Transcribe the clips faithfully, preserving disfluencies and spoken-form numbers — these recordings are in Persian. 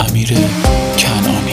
امیر کنعانی.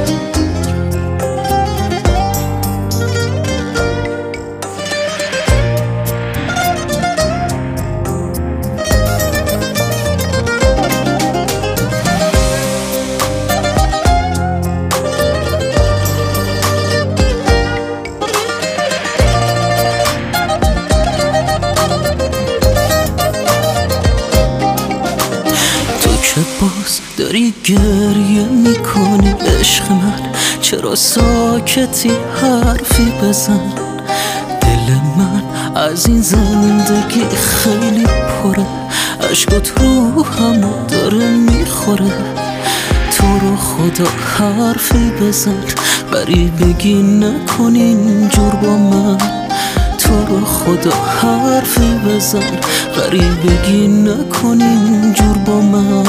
باز داری گریه میکنی عشق من، چرا ساکتی حرفی بزن. دل من از این زندگی خیلی پره، عشقات روحمو داره میخوره. تو رو خدا حرفی بزن، غریبگی نکن اینجور با من. تو رو خدا حرفی بزن، غریبگی نکن اینجور با من.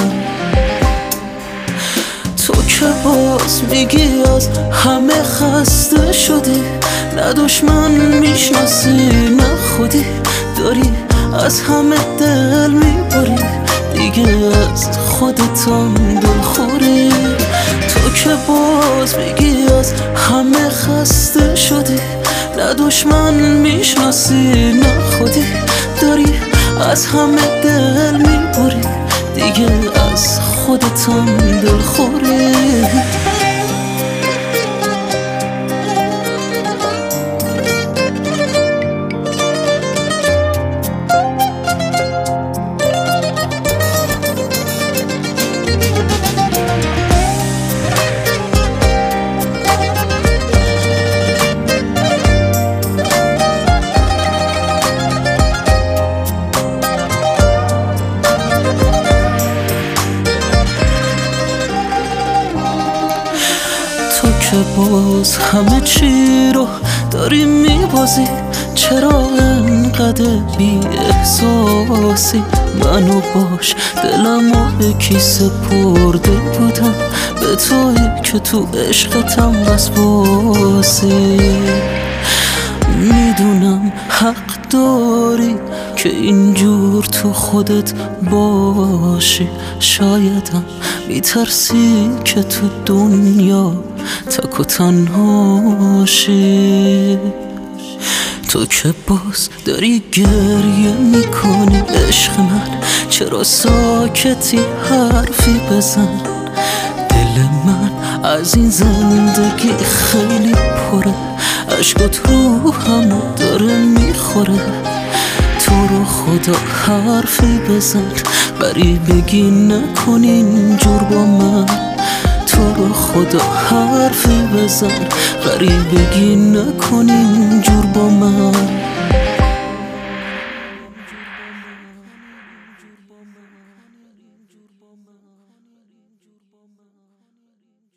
تو که باز میگی از همه خسته شدی، نه دشمن میشناسی نه خودی. داری از همه دل میبری، دیگه از خودتان دل خوری. تو که باز میگی از همه خسته شدی، نه دشمن میشناسی نه خودی. داری از همه دل میبری، دیگه از خودتان دل خوری. تو که باز همه چی رو داری میبازی، چرا انقدر بی احساسی؟ منو باش دلمو به کی سپرده بودم، به تویی که تو عشقتم بس باسی. میدونم حق داری که اینجور تو خودت باشی، شایدم میترسی که تو دنیا تک و تنهاشی. تو که باز داری گریه میکنی عشق من، چرا ساکتی حرفی بزن. دل من از این زندگی خیلی پره، عشقات روحمو داره میخوره. تو رو خدا حرفی بزن، غریبگی نکن اینجور با من. تو رو خدا حرفی بزن، غریبگی نکن اینجور با من.